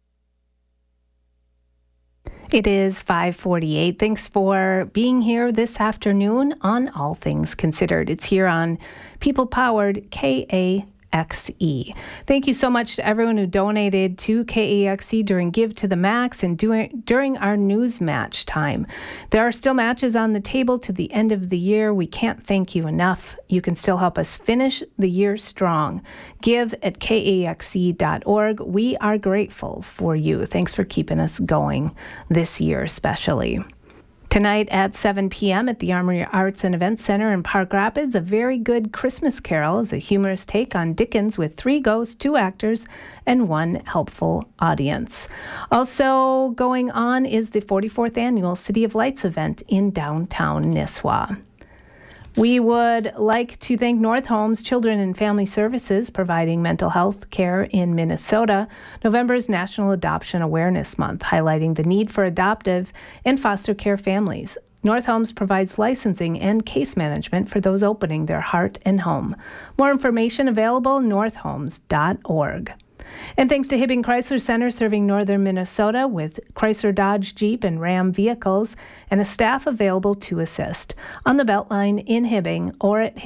It is 5:48. Thanks for being here this afternoon on All Things Considered. It's here on People Powered KAXE. Thank you so much to everyone who donated to KAXE during Give to the Max and during our news match time. There are still matches on the table to the end of the year. We can't thank you enough. You can still help us finish the year strong. Give at kaxe.org. We are grateful for you. Thanks for keeping us going this year especially. Tonight at 7 p.m. at the Armory Arts and Events Center in Park Rapids, A Very Good Christmas Carol is a humorous take on Dickens with 3 ghosts, 2 actors, and 1 helpful audience. Also going on is the 44th Annual City of Lights event in downtown Nisswa. We would like to thank North Homes Children and Family Services, providing mental health care in Minnesota. November is National Adoption Awareness Month, highlighting the need for adoptive and foster care families. North Homes provides licensing and case management for those opening their heart and home. More information available at northhomes.org. And thanks to Hibbing Chrysler Center, serving northern Minnesota with Chrysler, Dodge, Jeep, and Ram vehicles, and a staff available to assist on the Beltline in Hibbing or at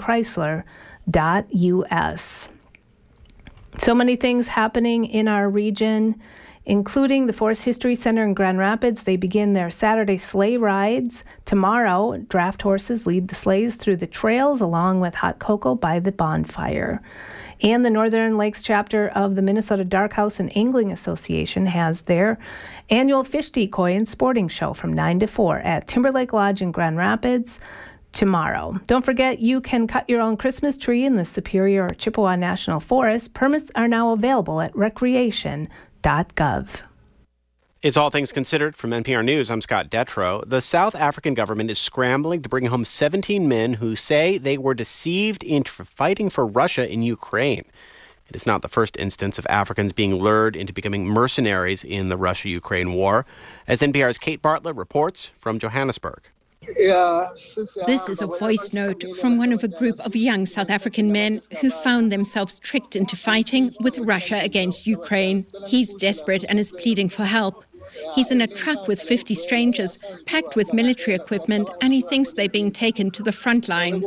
hibbingchrysler.us. So many things happening in our region, including the Forest History Center in Grand Rapids. They begin their Saturday sleigh rides tomorrow. Draft horses lead the sleighs through the trails along with hot cocoa by the bonfire. And the Northern Lakes chapter of the Minnesota Dark House and Angling Association has their annual fish decoy and sporting show from 9 to 4 at Timberlake Lodge in Grand Rapids tomorrow. Don't forget, you can cut your own Christmas tree in the Superior Chippewa National Forest. Permits are now available at recreation.gov. It's All Things Considered from NPR News. I'm Scott Detrow. The South African government is scrambling to bring home 17 men who say they were deceived into fighting for Russia in Ukraine. It is not the first instance of Africans being lured into becoming mercenaries in the Russia-Ukraine war, as NPR's Kate Bartlett reports from Johannesburg. This is a voice note from one of a group of young South African men who found themselves tricked into fighting with Russia against Ukraine. He's desperate and is pleading for help. He's in a truck with 50 strangers, packed with military equipment, and he thinks they're being taken to the front line.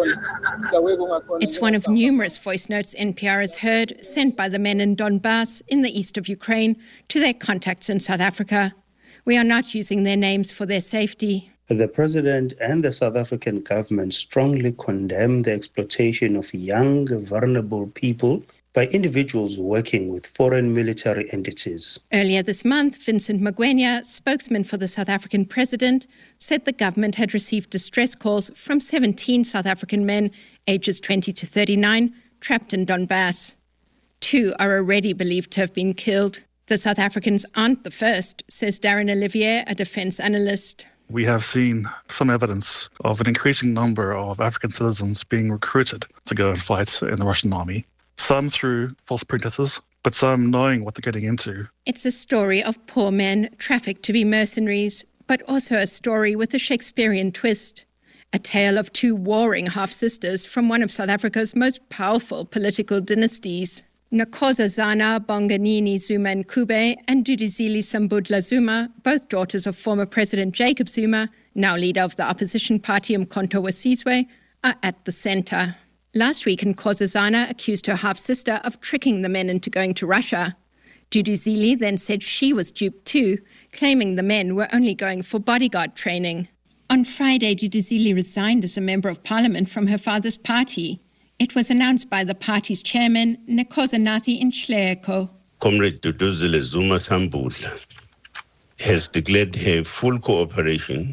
It's one of numerous voice notes NPR has heard, sent by the men in Donbass in the east of Ukraine to their contacts in South Africa. We are not using their names for their safety. The president and the South African government strongly condemn the exploitation of young, vulnerable people by individuals working with foreign military entities. Earlier this month, Vincent Magwenya, spokesman for the South African president, said the government had received distress calls from 17 South African men, ages 20 to 39, trapped in Donbass. 2 are already believed to have been killed. The South Africans aren't the first, says Darren Olivier, a defense analyst. We have seen some evidence of an increasing number of African citizens being recruited to go and fight in the Russian army. Some through false pretenses, but some knowing what they're getting into. It's a story of poor men trafficked to be mercenaries, but also a story with a Shakespearean twist. A tale of 2 warring half-sisters from one of South Africa's most powerful political dynasties. Nkosazana Bonganini Zuma Ncube and Duduzile Sambudla Zuma, both daughters of former President Jacob Zuma, now leader of the opposition party Umkhonto we Sizwe, are at the center. Last week, Nkosazana accused her half-sister of tricking the men into going to Russia. Duduzile then said she was duped too, claiming the men were only going for bodyguard training. On Friday, Duduzile resigned as a member of parliament from her father's party. It was announced by the party's chairman, Nkosanathi Nhleko. Comrade Duduzile Zuma Sambudla has declared her full cooperation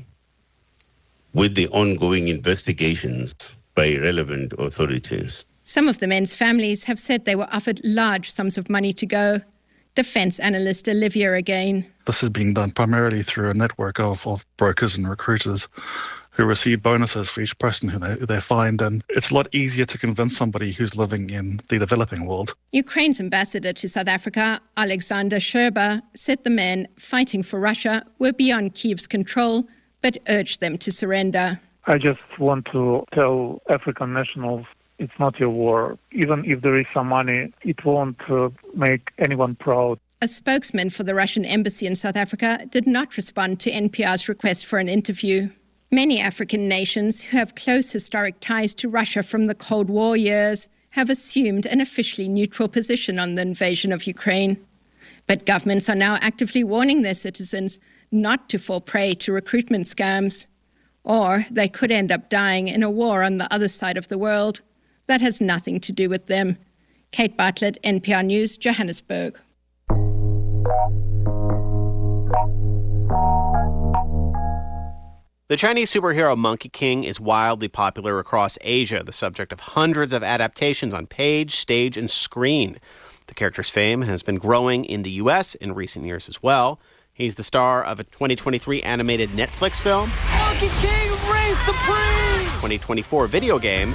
with the ongoing investigations by relevant authorities. Some of the men's families have said they were offered large sums of money to go. Defense analyst Olivia again. This is being done primarily through a network of brokers and recruiters who receive bonuses for each person who they find, and it's a lot easier to convince somebody who's living in the developing world. Ukraine's ambassador to South Africa, Alexander Sherba, said the men fighting for Russia were beyond Kyiv's control, but urged them to surrender. I just want to tell African nationals, it's not your war. Even if there is some money, it won't make anyone proud. A spokesman for the Russian embassy in South Africa did not respond to NPR's request for an interview. Many African nations who have close historic ties to Russia from the Cold War years have assumed an officially neutral position on the invasion of Ukraine. But governments are now actively warning their citizens not to fall prey to recruitment scams. Or they could end up dying in a war on the other side of the world. That has nothing to do with them. Kate Bartlett, NPR News, Johannesburg. The Chinese superhero Monkey King is wildly popular across Asia, the subject of hundreds of adaptations on page, stage, and screen. The character's fame has been growing in the U.S. in recent years as well. He's the star of a 2023 animated Netflix film. Monkey King reigns supreme! 2024 video game.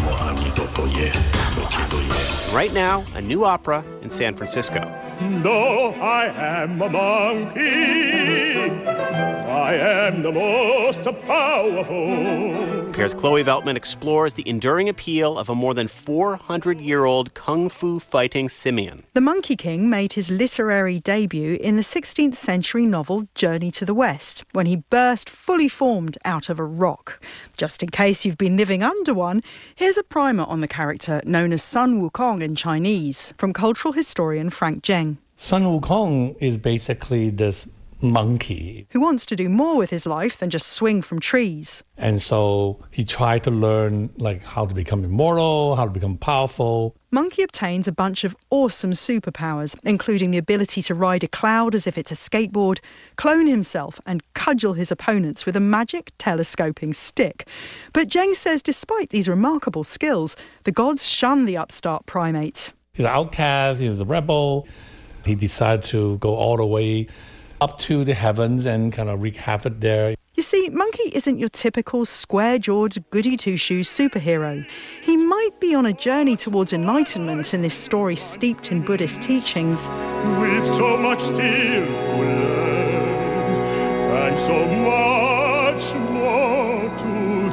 Right now, a new opera in San Francisco. Though I am a monkey, I am the most powerful. Here's Chloe Veltman explores the enduring appeal of a more than 400-year-old kung fu fighting simian. The Monkey King made his literary debut in the 16th century novel Journey to the West, when he burst fully formed out of a rock. Just in case you've been living under one, here's a primer on the character known as Sun Wukong in Chinese, from cultural historian Frank Zheng. Sun Wukong is basically this monkey who wants to do more with his life than just swing from trees. And so he tried to learn how to become immortal, how to become powerful. Monkey obtains a bunch of awesome superpowers, including the ability to ride a cloud as if it's a skateboard, clone himself and cudgel his opponents with a magic telescoping stick. But Zheng says despite these remarkable skills, the gods shun the upstart primate. He's an outcast, he was a rebel. He decided to go all the way up to the heavens and kind of wreak havoc there. You see, Monkey isn't your typical square-jawed, goody-two-shoes superhero. He might be on a journey towards enlightenment in this story steeped in Buddhist teachings. With so much still to learn and so much more to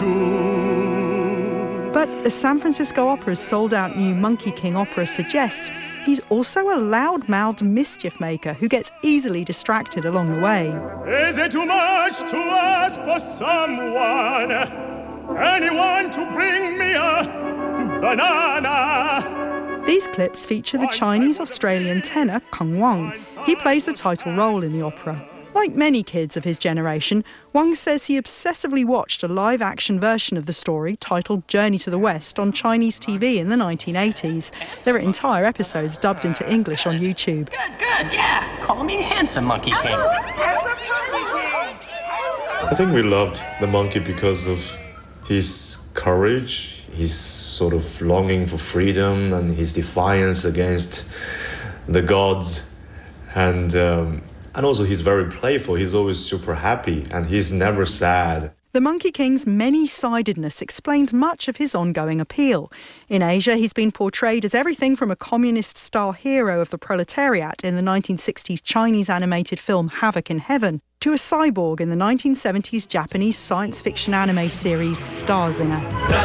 do. But as San Francisco Opera's sold-out new Monkey King opera suggests, he's also a loud-mouthed mischief maker who gets easily distracted along the way. Is it too much to ask for someone, anyone to bring me a banana? These clips feature the Chinese-Australian tenor Kung Wang. He plays the title role in the opera. Like many kids of his generation, Wang says he obsessively watched a live-action version of the story titled Journey to the West on Chinese TV in the 1980s. There are entire episodes dubbed into English on YouTube. Good, yeah. Call me Handsome Monkey King. Handsome Monkey King! I think we loved the monkey because of his courage, his sort of longing for freedom, and his defiance against the gods. And also he's very playful, he's always super happy, and he's never sad. The Monkey King's many-sidedness explains much of his ongoing appeal. In Asia, he's been portrayed as everything from a communist-style hero of the proletariat in the 1960s Chinese animated film Havoc in Heaven, to a cyborg in the 1970s Japanese science fiction anime series Starzinger.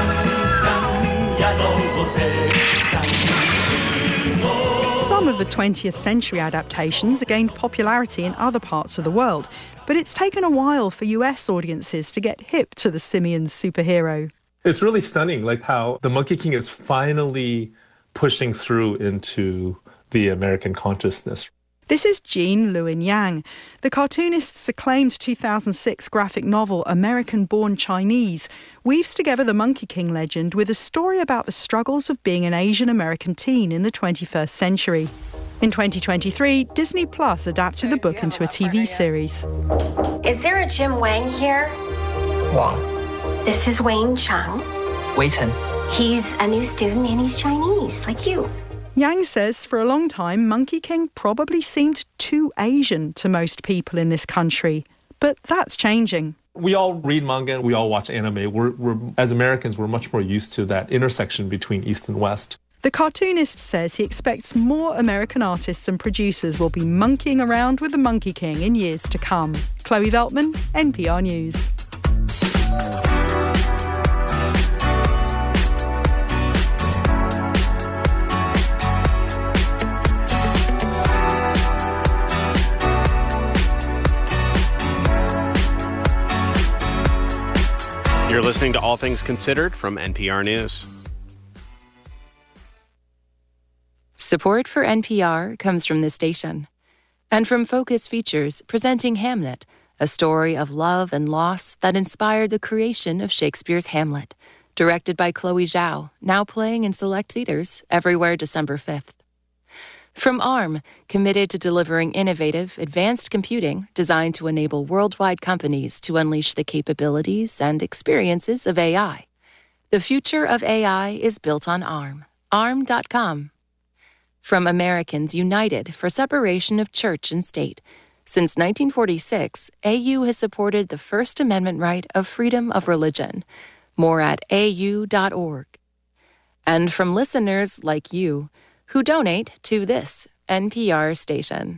Some of the 20th century adaptations gained popularity in other parts of the world, but it's taken a while for US audiences to get hip to the simian superhero. It's really stunning, how the Monkey King is finally pushing through into the American consciousness. This is Jean Lewin Yang. The cartoonist's acclaimed 2006 graphic novel American-Born Chinese weaves together the Monkey King legend with a story about the struggles of being an Asian American teen in the 21st century. In 2023, Disney Plus adapted the book into a TV series. Is there a Jim Wang here? Wang. This is Wayne Chung. Wei Chen. He's a new student and he's Chinese, like you. Yang says for a long time, Monkey King probably seemed too Asian to most people in this country. But that's changing. We all read manga and we all watch anime. We're as Americans, we're much more used to that intersection between East and West. The cartoonist says he expects more American artists and producers will be monkeying around with the Monkey King in years to come. Chloe Veltman, NPR News. You're listening to All Things Considered from NPR News. Support for NPR comes from this station and from Focus Features presenting Hamnet, a story of love and loss that inspired the creation of Shakespeare's Hamlet, directed by Chloe Zhao, now playing in select theaters everywhere December 5th. From ARM, committed to delivering innovative, advanced computing designed to enable worldwide companies to unleash the capabilities and experiences of AI. The future of AI is built on ARM. ARM.com. From Americans United for Separation of Church and State, Since 1946, AU has supported the First Amendment right of freedom of religion. More at au.org. And from listeners like you who donate to this NPR station.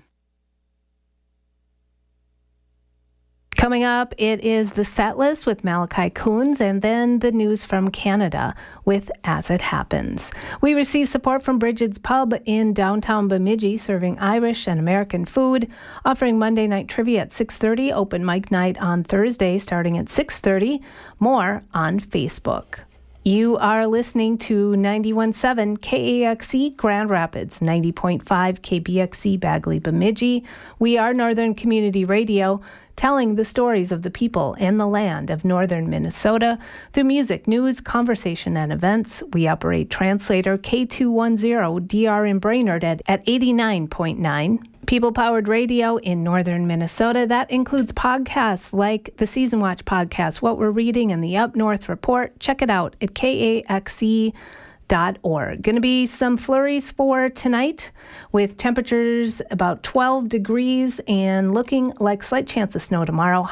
Coming up, it is the set list with Malachi Coons and then the news from Canada with As It Happens. We receive support from Bridget's Pub in downtown Bemidji, serving Irish and American food, offering Monday night trivia at 6:30, open mic night on Thursday starting at 6:30. More on Facebook. You are listening to 91.7 KAXE Grand Rapids, 90.5 KBXE Bagley Bemidji. We are Northern Community Radio, telling the stories of the people and the land of northern Minnesota through music, news, conversation, and events. We operate translator K210 DR in Brainerd at 89.9. People-powered radio in northern Minnesota. That includes podcasts like the Season Watch podcast, What We're Reading, and the Up North Report. Check it out at KAXE.org. Going to be some flurries for tonight with temperatures about 12 degrees and looking like slight chance of snow tomorrow.